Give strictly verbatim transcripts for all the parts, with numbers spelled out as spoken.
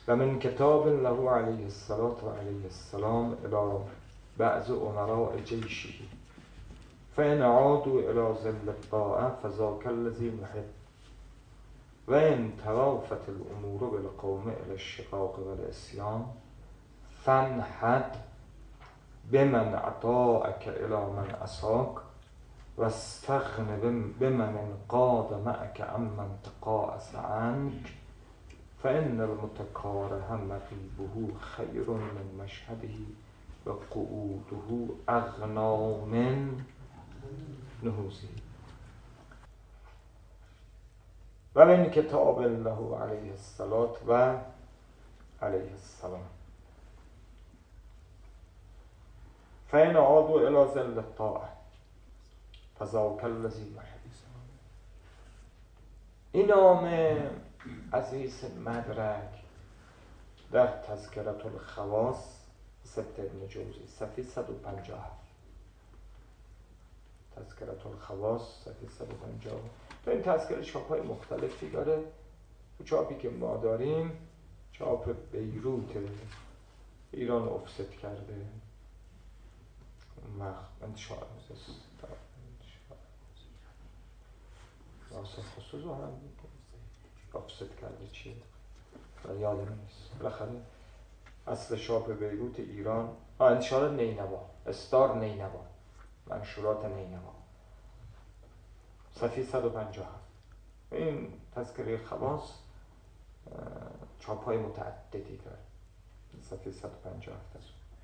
و من کتاب له علیه الصلاة و علیه السلام الی بعض امراء جیشه فان عادوا الی ظل الطاعه فذاک الذی نحب و ان ترافت الامور بالقوم الی الشقاق و العصیان فانحد بمن اطاعک الی من عصاک و استغن بمن انقاد معک عمن تقاعس عنک فإن المتکاره مغیبه خیر من مشهده و قعوده اغنا من نهوضه و من کتاب الله علیه الصلاة و علیه السلام فإن عادوا إلى ظل الطاعة فذاک الذی نحب. این نامه عزیز مدرک در تذکرة الخواص سبت ابن جوزی صفحه صد و پنجاه و هفت. تذکرة الخواص صفحه صد و پنجاه و هفت. تو این تذکره چاپ‌های مختلفی داره. تو چاپی که ما داریم چاپ بیروت ایران افست کرده. اون وقت انتشار ناسخ خصوص رو هم افست کرده چیه؟ یادم نیست. بالاخره اصل چاپ بیروت ایران انتشار نینوا، استار نینوا، منشورات نینوا، صفحه صد و پنجاه و هفت. این تذکره خواص چاپ های متعددی داره. صفحه صد و پنجاه و هفت.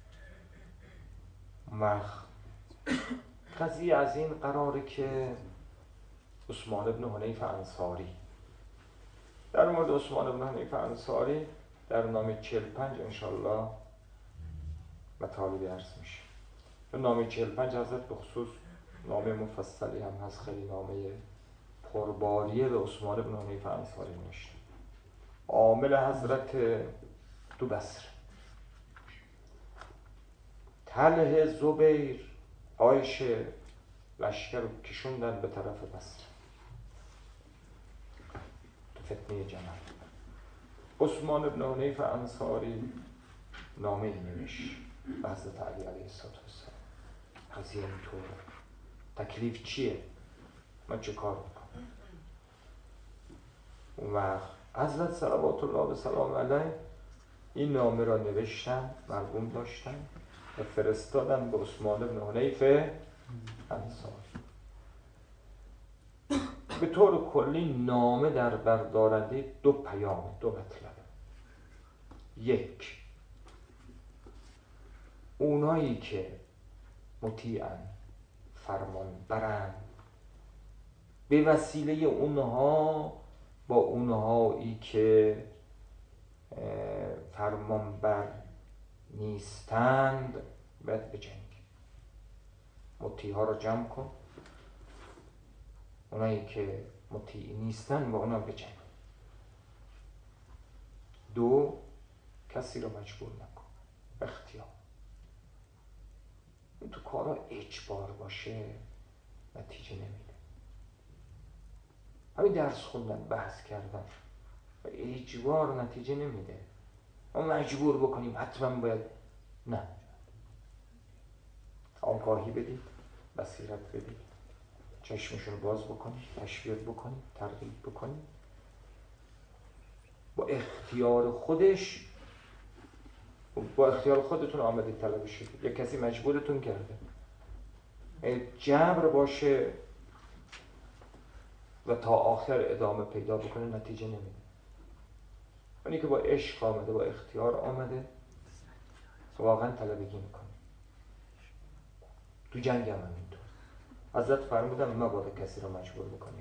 وقت قضیه از این قراره که عثمان بن حنیف انصاری، در مورد عثمان بن حنیف انصاری در نامه چهل و پنج انشالله مطالبی عرض میشه. نامه چهل و پنج حضرت به خصوص نامه مفصلی هم هست، خیلی نامه پرباریه به عثمان بن حنیف انصاری نوشته. عامل حضرت تو بصره، طلحه، زبیر، عایشه لشکر رو کشوندن به طرف بصره تو فتنه جمل. عثمان بن حنیف انصاری نامه نوشت به حضرت علی علیه السلام. قضیه اینطوره، تکلیف چیه؟ من چه کار بکنم؟ اون وقت حضرت صلوات الله و سلام علیه این نامه را نوشتن، مرقوم داشتن و فرستادن به عثمان بن حنیف انصاری. به طور کلی نامه در بردارنده دو پیام، دو مطلب. یک، اونایی که مطیعن، فرمان برن، به وسیله اونها با اونهایی که فرمان بر نیستند باید بجنگ. مطیع ها رو جمع کن، اونایی که مطیع نیستن با اونا بجنگ. دو، کسی رو مجبور نکن، اختیار. این تو کارا اجبار باشه نتیجه نمیده. همین درس خوندن، بحث کردن و اجبار نتیجه نمیده. ما مجبور بکنیم حتما باید، نه. آگاهی بدید، بصیرت بدید، چشمشون رو باز بکنید، تشویق بکنید، ترغیب بکنید. با اختیار خودش، با اختیار خودتون آمدید طلب شدید، یا کسی مجبورتون کرده. جبر باشه و تا آخر ادامه پیدا بکنه نتیجه نمیده. اونی که با عشق آمده، با اختیار آمده، واقعا طلبگی میکنه. تو جنگ هم همینطور. حضرت فرمودن مبادا کسی رو مجبور بکنیم.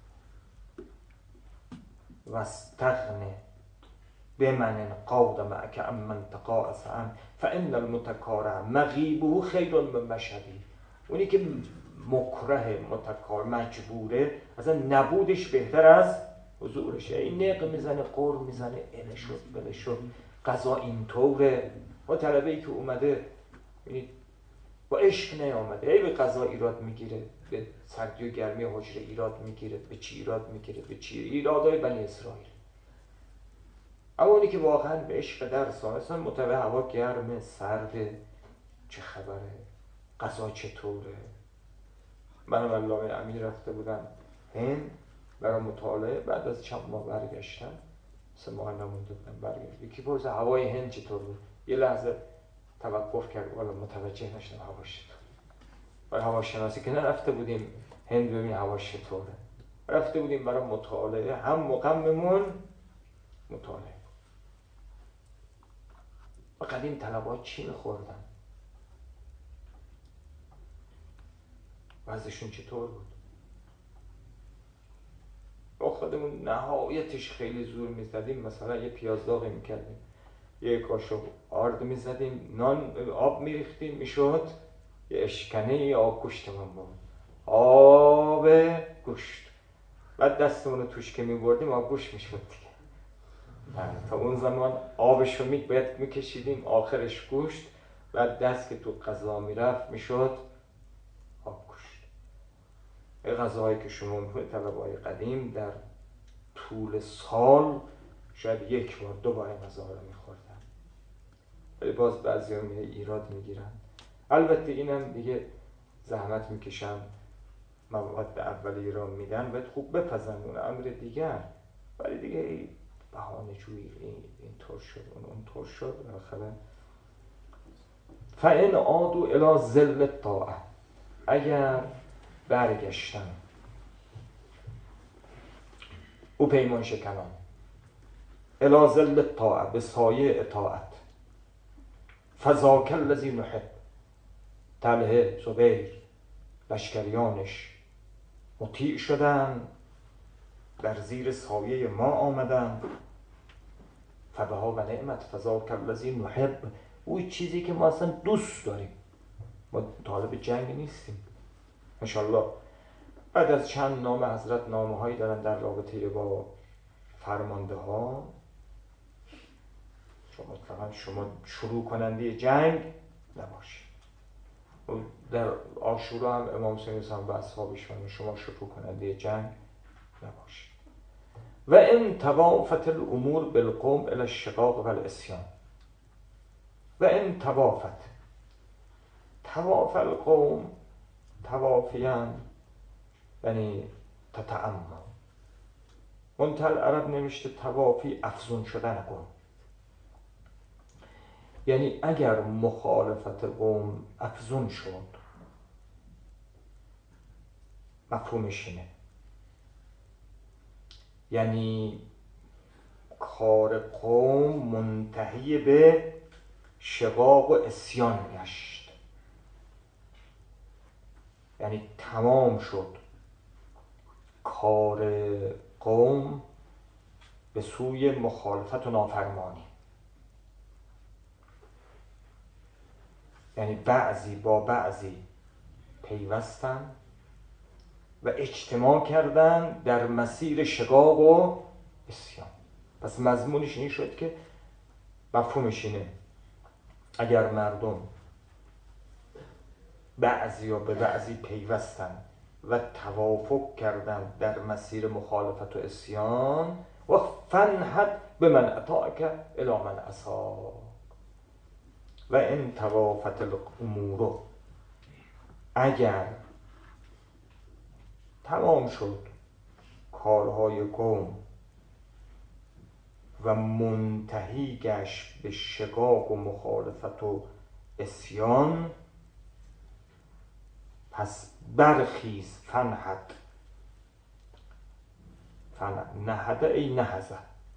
واستغن بمن انقاد معک عمن تقاعس عنه فان المتکاره مغیبه خیر من مشهده. اونی که مکره، متکار، مجبوره، اصلا نبودش بهتر از حضورشه. این نق میزنه، قر میزنه، اله شد بله شد، قضا اینطوره. ما طلبه ای که اومده با عشق نیامده، ای به قضا ایراد میگیره، به سردی و گرمی حجره ایراد میگیره، به چی ایراد میگیره، به چی ایرادای بنی اسرائیل. اونی که واقعا به عشق درس اصلا متوجه هوا گرمه، سرده، چه خبره، غذا چطوره. من و علامه امیر رفته بودم هند برای مطالعه، بعد از چند ماه برگشتم، سه ماه نمونده بودم برگشت. یکی پرسید هوای هند چطور بود؟ یه لحظه توقف کرد، والا متوجه نشدم هواش چطور. برای هواشناسی که نرفته بودیم هند ببین هواش چطوره، رفته بودیم برای مطالعه، هم مقاممون مطالعه. و قدیم طلبا چی میخوردن؟ وضعشون چطور بود؟ با خودمون نهایتش خیلی زور میزدیم، مثلا یه پیاز داغی میکردیم، یه کاشو آرد میزدیم، نان آب میریختیم، میشد یه اشکنه یه آب گوشتمون بود، آب گوشت. بعد دستمون رو توش که میبردیم آب گوشت میشد دیگه. تا اون زمان آبش رو می باید میکشیدیم آخرش گوشت، بعد دست که تو غذا میرفت میشد آب گوشت. این غذاهایی که شما میخورید طلبه‌های قدیم در طول سال شاید یک بار دو بار غذا رو میخوردن، ولی باز بعضی ها میره ایراد میگیرن. البته اینم دیگه زحمت میکشن، مواد اولیه را میدن، باید خوب بپزن، امر دیگر. ولی دیگه بهانه جویی این طور شد اون اون طور شد. بالاخره فَإِنْ عَادُوا إِلَى ظِلِّ الطَّاعَةِ، اگر برگشتن او پیمان شکنان الی ظل الطاعه، به سایه اطاعت، فذاک الذی نحب، طلحه، زبیر، لشکریانش مطیع شدن، در زیر سایه ما آمدن، فبها و نعمت، فذاک الذی نحب، او چیزی که ما اصلا دوست داریم. ما طالب جنگ نیستیم. انشالله بعد از چند نام حضرت نامه هایی دارن در رابطه با فرمانده ها، شما مطلقا شما شروع کننده جنگ نباشید. در عاشورا هم امام حسین هم به اصحابش فرمود شما شروع کننده جنگ نباشید. و ان توافت الامور بالقوم الی الشقاق و العصیان، و ان توافت، تواف القوم، توافیان یعنی تتعمم، منتهی عرب نوشته توافی افزون شدن قوم، یعنی اگر مخالفت قوم افزون شد، مفهومش اینه یعنی کار قوم منتهی به شقاق و عصیان گشت، یعنی تمام شد کار قوم به سوی مخالفت و نافرمانی، یعنی بعضی با بعضی پیوستن و اجتماع کردن در مسیر شقاق و عصیان. پس مضمونش این شد که مفهومش اینه اگر مردم بعضی یا به بعضی پیوستن و توافق کردن در مسیر مخالفت و عصیان، و فانحت بمن اطاعک الی من عصاک، و ان توافت الامور، اگر تمام شد کارهای قوم و منتهی گشت به شقاق و مخالفت و عصیان، پس برخیز، فنحت، نهده ای نهزه،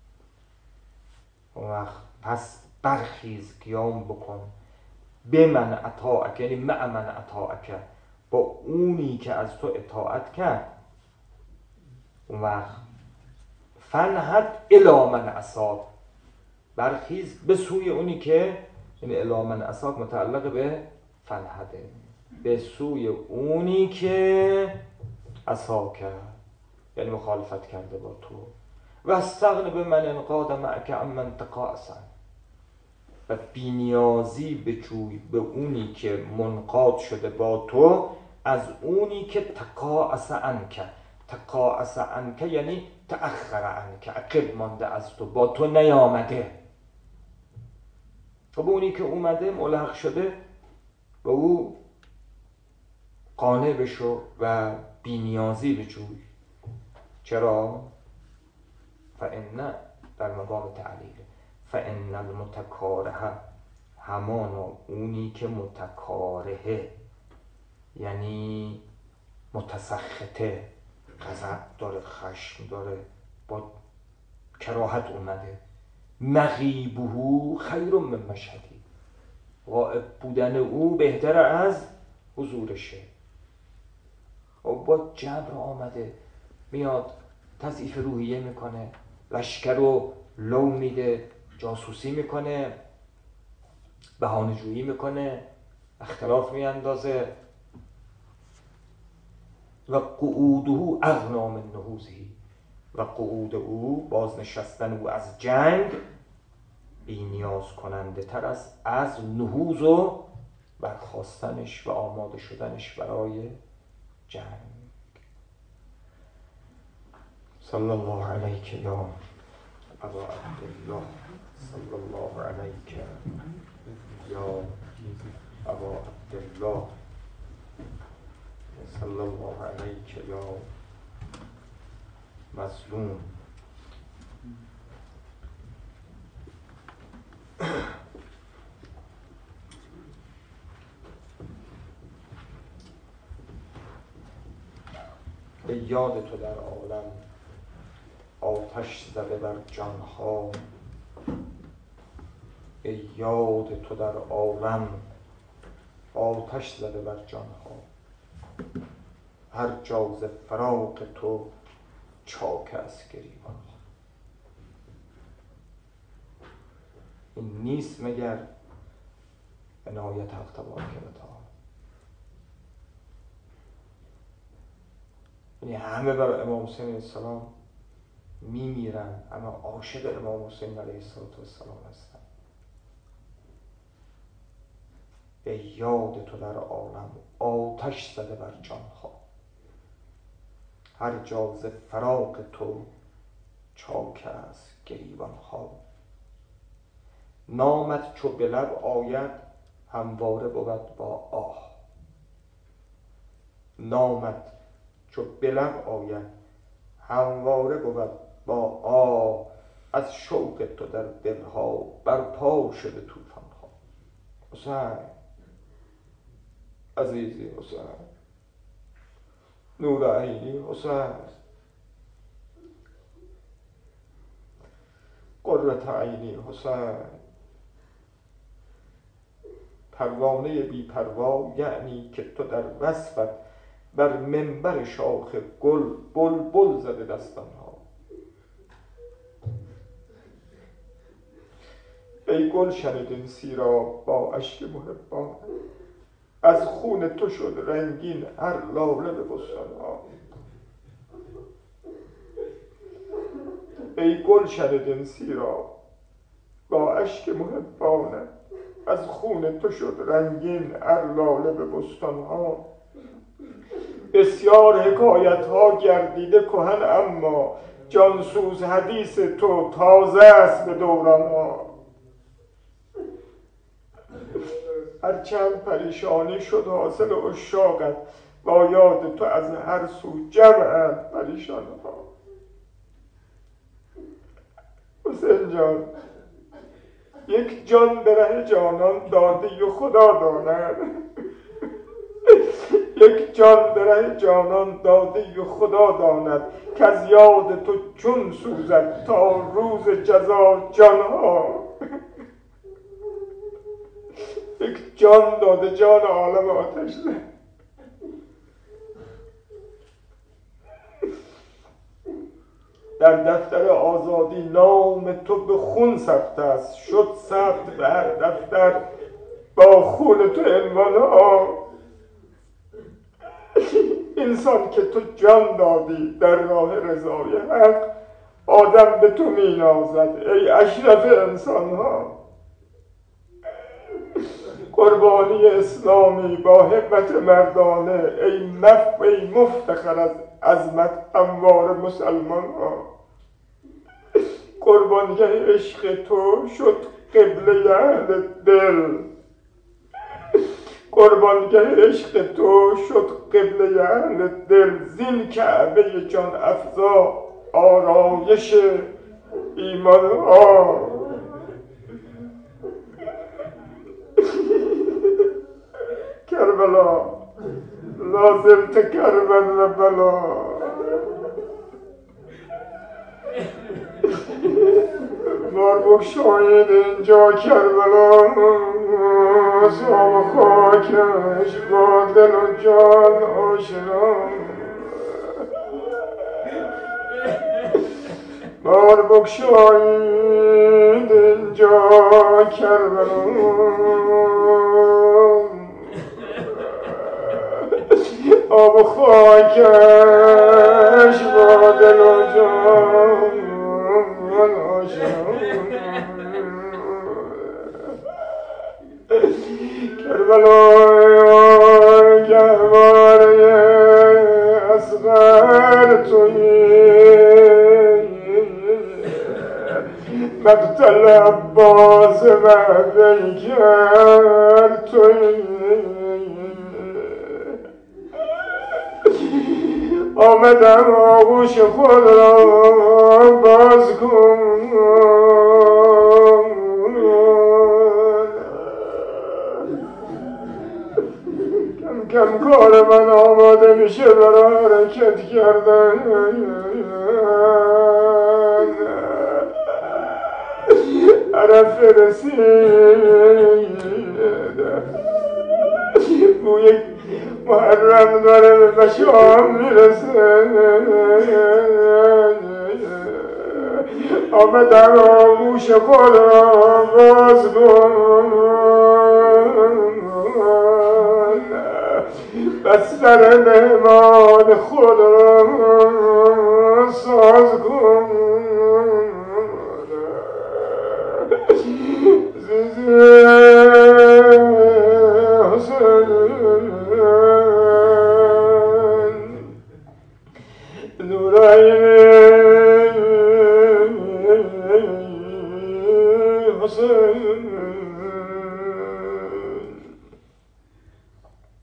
پس برخیز، قیام بکن، به من اطاعک، یعنی مع من اطاعک، با اونی که از تو اطاعت کرد، اون وقت فنحت الی من عصاک، برخیز به سوی اونی که، یعنی الی من عصاک متعلق به فنحته، به سوی اونی که عصاک، یعنی مخالفت کرده با تو، و استغن به من انقاد معک عمن تقاعسا، و بینیازی به جوی به اونی که منقاد شده با تو، از اونی که تقاعس عنک. تقاعس عنک یعنی تأخر عنک، عقب مانده از تو، با تو نیامده. خب اونی که اومده ملحق شده به او قانع بشو و بینیازی بجوی. چرا؟ فإن در مقام تعلیل فإن المتکاره، همانا اونی که متکارهه یعنی متسخطه، غضب داره، خشم داره، با کراهت اومده، مغیبه خیر من مشهدی، غائب بودن او بهتر از حضورشه. و با جبر آمده، میاد تضعیف روحیه میکنه، لشکر رو لو میده، جاسوسی میکنه، بهانه جویی میکنه، اختلاف میاندازه. و قعوده اغنا من نهوضه، و قعود او، بازنشستن او از جنگ، بی نیاز کننده تر از از نهوض و برخاستنش و آماده شدنش برای جنگ. صلی الله علیک یا ابا عبدالله، صلی الله علیک یا ابا عبدالله، صلی الله علیک یا مظلوم. به یاد تو در عالم آتش زده بر جانها، به یاد تو در عالم آتش زده بر جانها، هر جا ز فراق تو چاک است گریبان. این نیست مگر عنایت حق تبارک و تعالی؟ یعنی همه بر امام حسین علیه السلام میمیرن اما عاشق امام حسین علیه السلام هستن. به یاد تو در عالم آتش زده بر جانها، هر جا ز فراق تو چاک است گریبانها. نامت چو به لب آید همواره بود با آه، نامت چو به لب آید همواره بود با آه، از شوق تو در دلها برپا شده طوفانها. حسین عزیزی، حسین نور عینی، حسین قرة عینی، حسین پروانه بی پروا، یعنی که تو در وصفت بر منبر شاخ گل بلبل زده دستانها. ای گلشن دین سیراب با اشک محبان، از خون تو شد رنگین هر لاله به بستانها. ای گلشن دین سیراب با اشک محبانه، از خون تو شد رنگین هر لاله به بستانها. بسیار حکایت ها گردیده کهن، اما جانسوز حدیث تو تازه است به دوران ها. هرچند پریشانی شد حاصل عشاقت، با یاد تو از هر سو جمعند پریشان ها. حسین جان، یک جان به ره جانان دادی و خدا داند، یک جان به ره جانان دادی و خدا داند، که از یاد تو چون سوزد تا روز جزا جانها. یک جان داده جان عالم آتش ده. در دفتر آزادی نام تو به خون ثبت است، شد ثبت به هر دفتر با خون تو عنوان ها. انسان که تو جان دادی در راه رضای حق، آدم به تو می نازد ای اشرف انسان ها. قربانی اسلامی با همت مردانه، ای مف ای مفتخر از عظمت اموار مسلمان ها. قربانگه عشق تو شد قبله اهل دل، قربانگه عشق تو شد قبله اهل دل، زین کعبه جان افزا آرایش ایمان ها. کربلا لازم تکربن و بلا، بار بگشایید اینجا کربلا، صاحب خاکش با دل و جان آشنا. بار بگشایید اینجا کربلا، آب و خاکش با دل و جان آشنا. کربلای گهواره اصغر تویی، مقتل عباس و پیکر تویی. آمدم آغوش خود را باز کن، کم کم کار من آماده میشه برای حرکت کردن. عرف رسید، بوی محرم داره به مشام میرسه. آمدم آغوش خود را باز کن، بستر مهمان خود را ساز کن.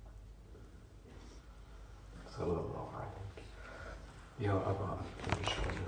صلی الله علیه یا ابا